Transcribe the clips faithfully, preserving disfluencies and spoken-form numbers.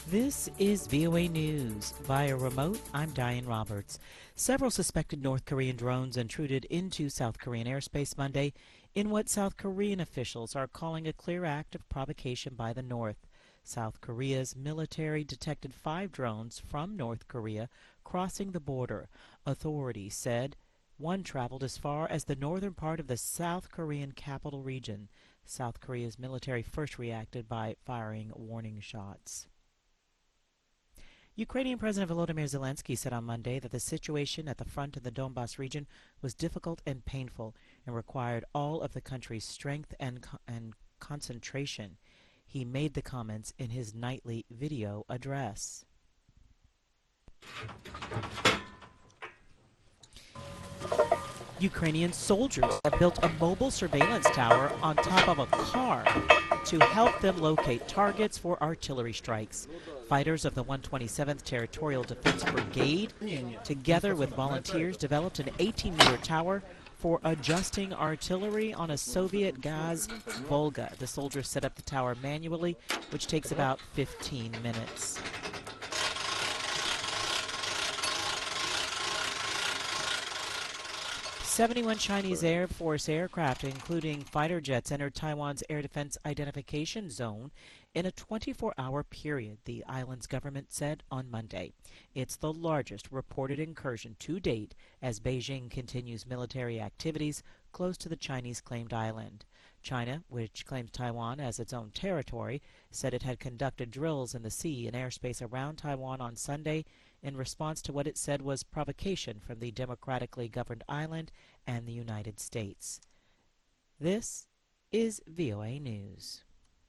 This is V O A News. Via remote, I'm Diane Roberts. Several suspected North Korean drones intruded into South Korean airspace Monday in what South Korean officials are calling a clear act of provocation by the North. South Korea's military detected five drones from North Korea crossing the border. Authorities said one traveled as far as the northern part of the South Korean capital region. South Korea's military first reacted by firing warning shots. Ukrainian President Volodymyr Zelensky said on Monday that the situation at the front in the Donbas region was difficult and painful and required all of the country's strength and, co and concentration. He made the comments in his nightly video address. Ukrainian soldiers have built a mobile surveillance tower on top of a car to help them locate targets for artillery strikes. Fighters of the one twenty-seventh Territorial Defense Brigade, together with volunteers, developed an eighteen meter tower for adjusting artillery on a Soviet Gaz Volga. The soldiers set up the tower manually, which takes about fifteen minutes. seventy-one Chinese Air Force aircraft, including fighter jets, entered Taiwan's Air Defense Identification Zone in a twenty-four hour period, the island's government said on Monday. It's the largest reported incursion to date as Beijing continues military activities close to the Chinese-claimed island. China, which claims Taiwan as its own territory, said it had conducted drills in the sea and airspace around Taiwan on Sunday in response to what it said was provocation from the democratically governed island and the United States. This is V O A News.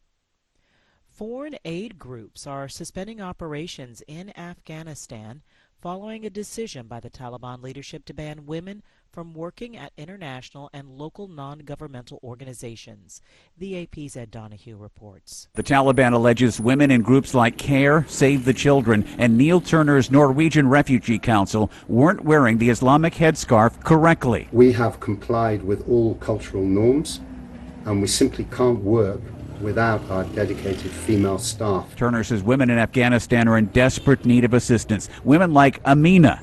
Foreign aid groups are suspending operations in Afghanistan following a decision by the Taliban leadership to ban women from working at international and local non-governmental organizations. The A P's Ed Donahue reports. The Taliban alleges women in groups like CARE, Save the Children, and Neil Turner's Norwegian Refugee Council weren't wearing the Islamic headscarf correctly. We have complied with all cultural norms, and we simply can't work without our dedicated female staff. Turner says women in Afghanistan are in desperate need of assistance. Women like Amina.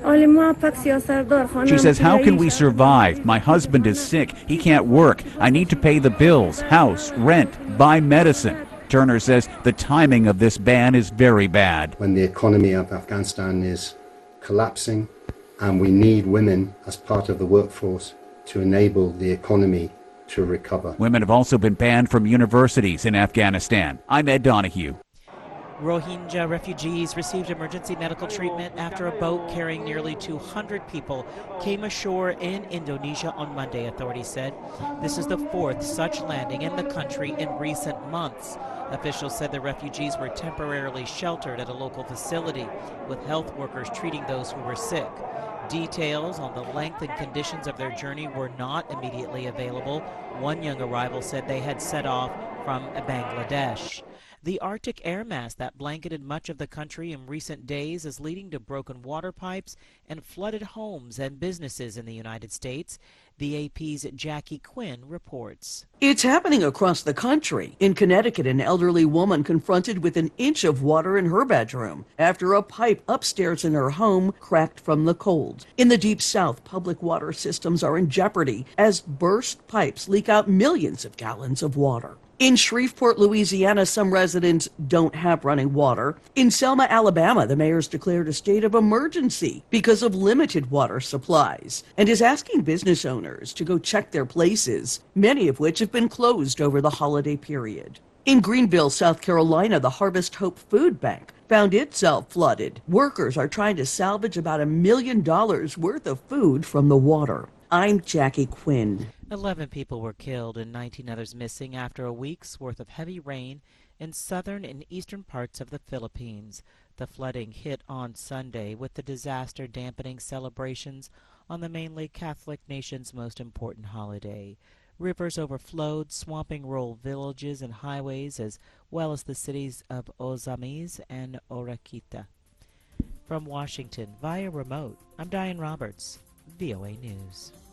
She says, how can we survive? My husband is sick. He can't work. I need to pay the bills, house, rent, buy medicine. Turner says the timing of this ban is very bad. When the economy of Afghanistan is collapsing and we need women as part of the workforce to enable the economy to recover. Women have also been banned from universities in Afghanistan. I'm Ed Donahue. Rohingya refugees received emergency medical treatment after a boat carrying nearly two hundred people came ashore in Indonesia on Monday, authorities said. This is the fourth such landing in the country in recent months. Officials said the refugees were temporarily sheltered at a local facility, with health workers treating those who were sick. Details on the length and conditions of their journey were not immediately available. One young arrival said they had set off from Bangladesh. The Arctic air mass that blanketed much of the country in recent days is leading to broken water pipes and flooded homes and businesses in the United States. The A P's Jackie Quinn reports. It's happening across the country. In Connecticut, an elderly woman confronted with an inch of water in her bedroom after a pipe upstairs in her home cracked from the cold. In the Deep South, public water systems are in jeopardy as burst pipes leak out millions of gallons of water. In Shreveport, Louisiana, some residents don't have running water. In Selma, Alabama, the mayor's declared a state of emergency because of limited water supplies and is asking business owners to go check their places, many of which have been closed over the holiday period. In Greenville, South Carolina, the Harvest Hope Food Bank found itself flooded. Workers are trying to salvage about a million dollars worth of food from the water. I'm Jackie Quinn. Eleven people were killed and nineteen others missing after a week's worth of heavy rain in southern and eastern parts of the Philippines. The flooding hit on Sunday, with the disaster dampening celebrations on the mainly Catholic nation's most important holiday. Rivers overflowed, swamping rural villages and highways, as well as the cities of Ozamis and Orakita. From Washington, via remote, I'm Diane Roberts, V O A News.